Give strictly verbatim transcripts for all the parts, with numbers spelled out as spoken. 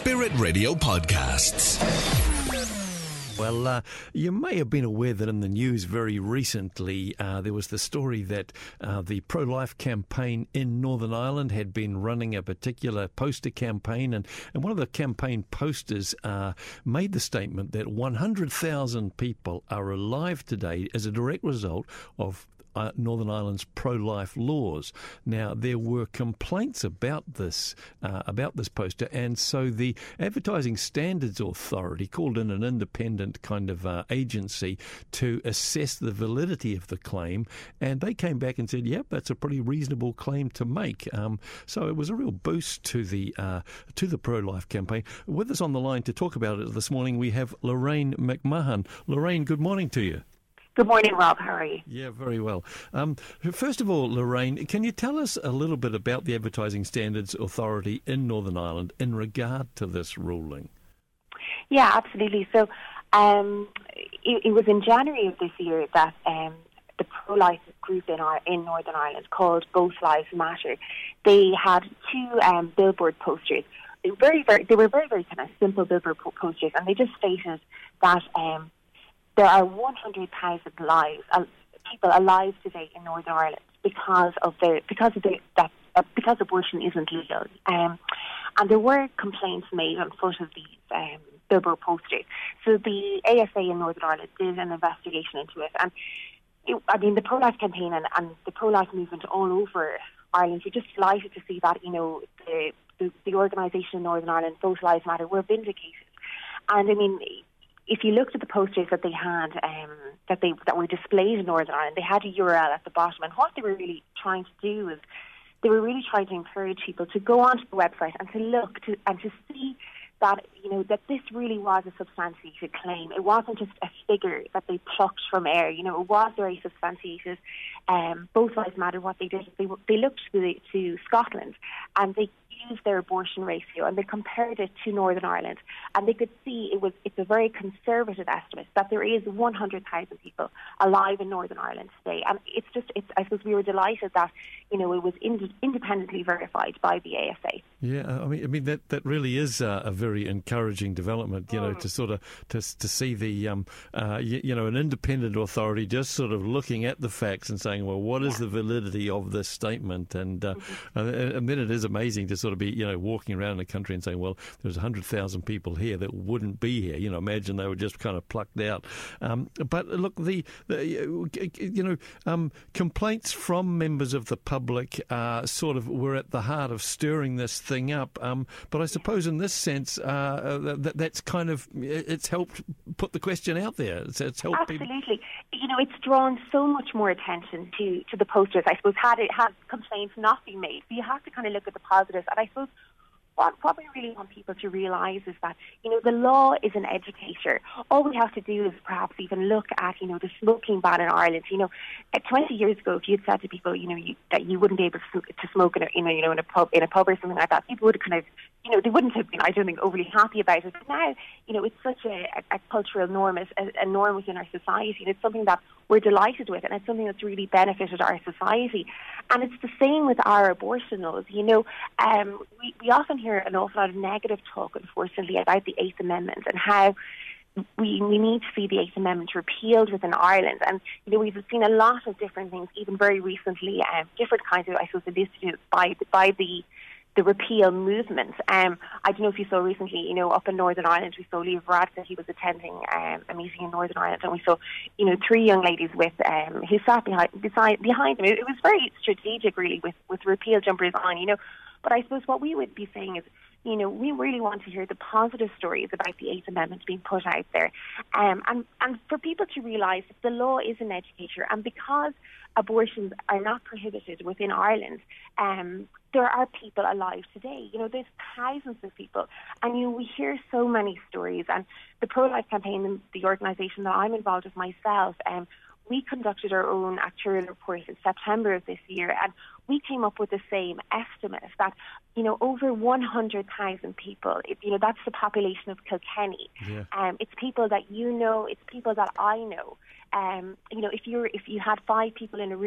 Spirit Radio podcasts. Well, uh, you may have been aware that in the news very recently uh, there was the story that uh, the pro-life campaign in Northern Ireland had been running a particular poster campaign, and, and one of the campaign posters uh, made the statement that one hundred thousand people are alive today as a direct result of Uh, Northern Ireland's pro-life laws. Now, there were complaints about this uh, about this poster, and so the Advertising Standards Authority called in an independent kind of uh, agency to assess the validity of the claim, and they came back and said, yep, that's a pretty reasonable claim to make. Um, so it was a real boost to the uh, to the pro-life campaign. With us on the line to talk about it this morning, we have Lorraine McMahon. Lorraine, good morning to you. Good morning, Rob. How are you? Yeah, very well. Um, first of all, Lorraine, can you tell us a little bit about the Advertising Standards Authority in Northern Ireland in regard to this ruling? Yeah, absolutely. So um, it, it was in January of this year that um, the pro-life group in, our, in Northern Ireland called Both Lives Matter, they had two um, billboard posters. Very, very, they were very, very kind of simple billboard posters, and they just stated that Um, there are one hundred thousand lives, uh, people alive today in Northern Ireland because of the because of the that uh, because abortion isn't legal. Um, and there were complaints made on foot of these um, billboard posters. So the A S A in Northern Ireland did an investigation into it, and it, I mean the pro-life campaign and, and the pro-life movement all over Ireland. We're just delighted to see that, you know, the the, the organisation in Northern Ireland, Both Lives Matter, were vindicated. And I mean, if you looked at the posters that they had, um, that they that were displayed in Northern Ireland, they had a U R L at the bottom, and what they were really trying to do is they were really trying to encourage people to go onto the website and to look to and to see that, you know, that this really was a substantiated claim. It wasn't just a figure that they plucked from air. You know, it was very substantiated. Um, Both Lives Matter. What they did is they they looked to, the, to Scotland, and they used their abortion ratio, and they compared it to Northern Ireland, and they could see it was it's a very conservative estimate that there is one hundred thousand people alive in Northern Ireland today. And it's just it's I suppose we were delighted that, you know, it was ind- independently verified by the A S A. Yeah, I mean, I mean that, that really is uh, a very encouraging development, you know, mm. to sort of to to see the um uh you, you know an independent authority just sort of looking at the facts and saying, well, what is yeah. the validity of this statement? And uh, mm-hmm. and then it is amazing to sort of be, you know, walking around the country and saying, well, there's one hundred thousand people here that wouldn't be here. You know, imagine they were just kind of plucked out. Um, but look, the, the you know um, complaints from members of the public uh, sort of were at the heart of stirring this thing up. Um, but I suppose in this sense, uh, that that's kind of it's helped put the question out there. It's, it's helped absolutely. People. You know, it's drawn so much more attention to to the posters. I suppose had it had complaints not been made, so you have to kind of look at the positives. And I suppose what, what we really want people to realise is that, you know, the law is an educator. All we have to do is perhaps even look at, you know, the smoking ban in Ireland. You know, twenty years ago, if you'd said to people, you know, you, that you wouldn't be able to, to smoke in a, you know, you know, in a pub, in a pub or something like that, people would have kind of, you know, they wouldn't have been, I don't think, overly happy about it. But now, you know, it's such a, a, a cultural norm, a, a norm within our society, and it's something that we're delighted with, and it's something that's really benefited our society. And it's the same with our abortion laws. You know, um, we, we often hear an awful lot of negative talk, unfortunately, about the Eighth Amendment and how we we need to see the Eighth Amendment repealed within Ireland. And, you know, we've seen a lot of different things, even very recently, um, different kinds of, I suppose, initiatives by, by the the repeal movement. Um, I don't know if you saw recently, you know, up in Northern Ireland, we saw Leo Varadkar. He was attending um, a meeting in Northern Ireland, and we saw, you know, three young ladies with um, who sat behind beside, behind him. It, it was very strategic, really, with, with repeal jumpers on, you know. But I suppose what we would be saying is, you know, we really want to hear the positive stories about the Eighth Amendment being put out there. Um, and, and for people to realise that the law is an educator, and because abortions are not prohibited within Ireland, um, there are people alive today. You know, there's thousands of people. And, you know, we hear so many stories. And the Pro-Life Campaign, the organisation that I'm involved with myself, um, we conducted our own actuarial report in September of this year, and we came up with the same estimate that, you know, over one hundred thousand people, it, you know, that's the population of Kilkenny. Yeah. Um, it's people that you know, it's people that I know. Um, you know, if you're if you had five people in a room,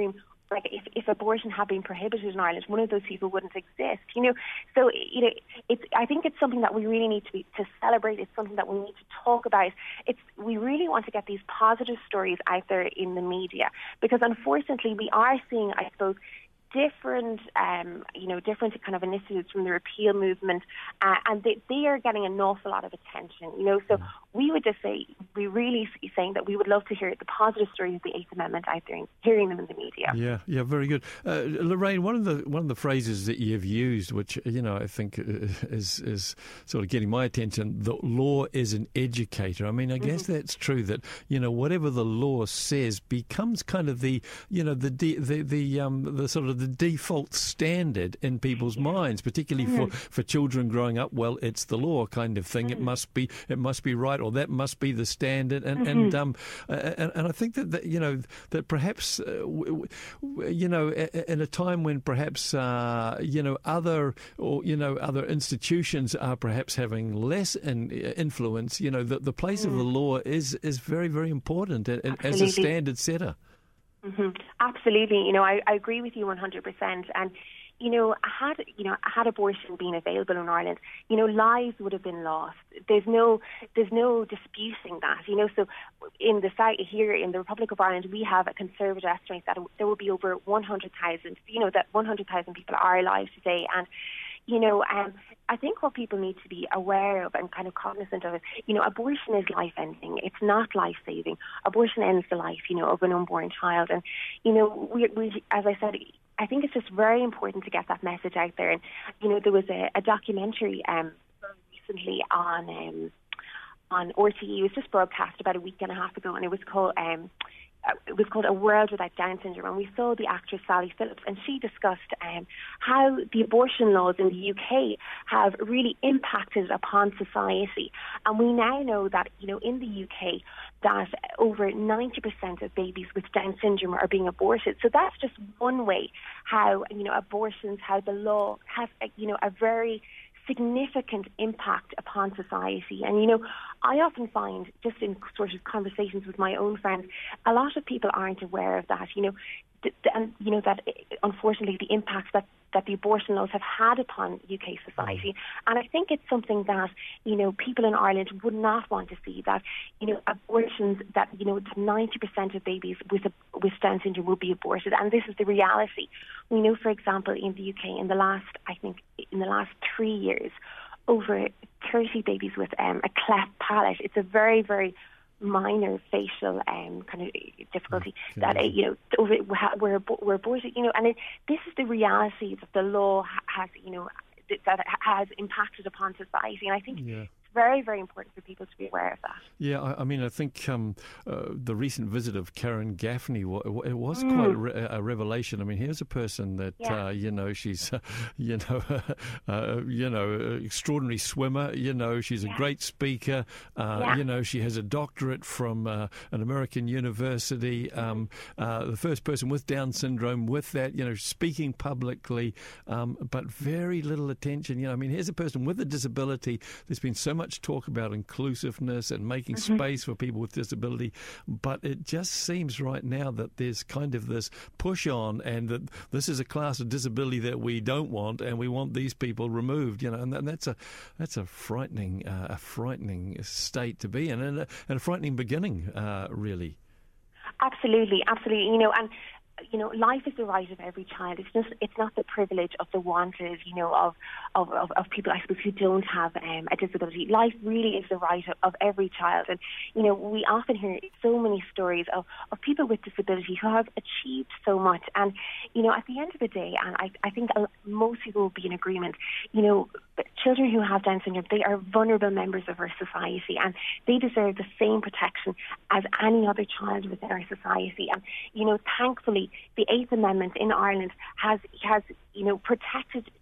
like if, if abortion had been prohibited in Ireland, one of those people wouldn't exist, you know. So, you know, it's, I think it's something that we really need to be, to celebrate. It's something that we need to talk about. It's, we really want to get these positive stories out there in the media, because unfortunately we are seeing, I suppose, different, um, you know, different kind of initiatives from the repeal movement, uh, and they, they are getting an awful lot of attention, you know. So mm. we would just say, we really saying that we would love to hear the positive stories of the Eighth Amendment out there and hearing them in the media. Yeah, yeah, very good. Uh, Lorraine, one of the one of the phrases that you've used, which, you know, I think is is sort of getting my attention, the law is an educator. I mean, I guess mm-hmm. that's true, that, you know, whatever the law says becomes kind of the, you know, the de- the the um the sort of the default standard in people's minds, particularly mm. for, for children growing up. Well, it's the law kind of thing. Mm. It must be it must be right, or that must be the standard. And mm-hmm. and um and, and I think that, that you know that perhaps uh, w- w- you know in a time when perhaps uh, you know other or you know other institutions are perhaps having less in, influence, you know the the place mm. of the law is is very, very important in, in, as a standard setter. Mm-hmm. Absolutely. You know, I, I agree with you one hundred percent. And, you know, had, you know, had abortion been available in Ireland, you know, lives would have been lost. There's no, there's no disputing that, you know. So in the site here in the Republic of Ireland, we have a conservative estimate that there will be over one hundred thousand, you know, that one hundred thousand people are alive today. And, you know, um, I think what people need to be aware of and kind of cognizant of is, you know, abortion is life-ending. It's not life-saving. Abortion ends the life, you know, of an unborn child. And, you know, we, we as I said, I think it's just very important to get that message out there. And, you know, there was a, a documentary um, recently on um, on R T E. It was just broadcast about a week and a half ago, and it was called... Um, It was called A World Without Down Syndrome, and we saw the actress Sally Phillips, and she discussed um, how the abortion laws in the U K have really impacted upon society. And we now know that, you know, in the U K, that over ninety percent of babies with Down syndrome are being aborted. So that's just one way how, you know, abortions, how the law has, you know, a very significant impact upon society. And, you know, I often find, just in sort of conversations with my own friends, a lot of people aren't aware of that, you know, th- th- and, you know, that unfortunately the impacts that, that the abortion laws have had upon U K society. And I think it's something that, you know, people in Ireland would not want to see, that, you know, abortions, that, you know, ninety percent of babies with a, with Down syndrome will be aborted. And this is the reality. We know, for example, in the U K, in the last, I think, in the last three years, over thirty babies with um, a cleft palate. It's a very, very minor facial um, kind of difficulty okay. that uh, you know over, we're we're aborted. You know, and it, this is the reality that the law has, you know, that has impacted upon society. And I think. Yeah. Very, very important for people to be aware of that. Yeah, I, I mean, I think um, uh, the recent visit of Karen Gaffney, w- it was mm. quite a, re- a revelation. I mean, here's a person that, yeah. uh, you know, she's, uh, you know, uh, you know, extraordinary swimmer. You know, she's a yeah. great speaker. Uh, yeah. You know, she has a doctorate from uh, an American university. Um, uh, the first person with Down syndrome with that, you know, speaking publicly, um, but very little attention. You know, I mean, here's a person with a disability. There's been so much talk about inclusiveness and making mm-hmm. space for people with disability, but it just seems right now that there's kind of this push on, and that this is a class of disability that we don't want, and we want these people removed. You know, and, and that's a that's a frightening, uh, a frightening state to be in, and a, and a frightening beginning, uh, really. Absolutely, absolutely. You know, and. You know, life is the right of every child. It's just, it's not the privilege of the wanted, you know, of of, of, of people, I suppose, who don't have um, a disability. Life really is the right of, of every child. And, you know, we often hear so many stories of, of people with disability who have achieved so much. And, you know, at the end of the day, and I, I think most people will be in agreement, you know, children who have Down syndrome, they are vulnerable members of our society, and they deserve the same protection as any other child within our society. And, you know, thankfully, the Eighth Amendment in Ireland has, has you know, protected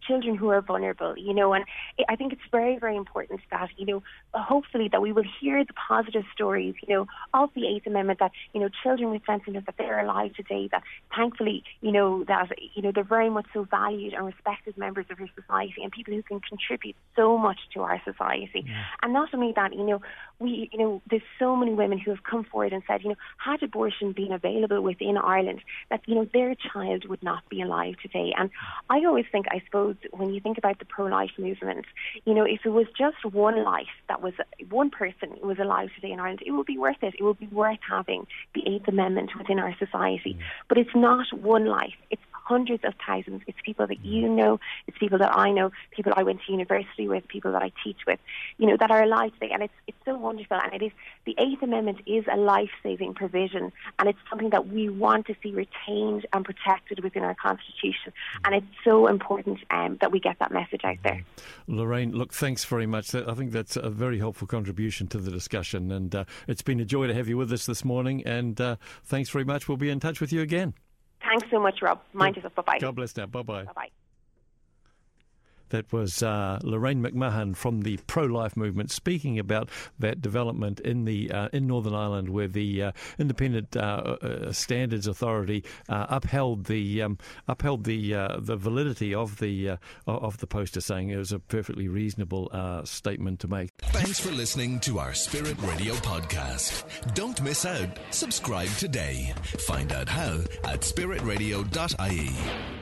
children who are vulnerable, you know, and I think it's very, very important that, you know, hopefully that we will hear the positive stories, you know, of the Eighth Amendment, that, you know, children with mental illness, that they're alive today, that thankfully, you know, that, you know, they're very much so valued and respected members of our society and people who can contribute so much to our society. Yeah. And not only that, you know, we, you know, there's so many women who have come forward and said, you know, had abortion been available within Ireland, that, you know, their child would not be alive today. And I always think, I suppose, when you think about the pro-life movement, you know, if it was just one life that was, one person who was alive today in Ireland, it would be worth it. It would be worth having the Eighth Amendment within our society. Mm. But it's not one life. It's hundreds of thousands. It's people that you know, it's people that I know, people I went to university with, people that I teach with, you know, that are alive today. And it's it's so wonderful. And it is, the Eighth Amendment is a life-saving provision, and it's something that we want to see retained and protected within our Constitution. And it's so important um, that we get that message out there. Lorraine, look, thanks very much. I think that's a very helpful contribution to the discussion, and uh, it's been a joy to have you with us this morning, and uh, thanks very much. We'll be in touch with you again. Thanks so much, Rob. Mind yourself. Bye-bye. God bless now. Bye-bye. Bye-bye. That was uh, Lorraine McMahon from the pro-life movement speaking about that development in the uh, in Northern Ireland, where the uh, Independent uh, uh, Standards Authority uh, upheld the um, upheld the uh, the validity of the uh, of the poster, saying it was a perfectly reasonable uh, statement to make. Thanks for listening to our Spirit Radio podcast. Don't miss out. Subscribe today. Find out how at spirit radio dot I E.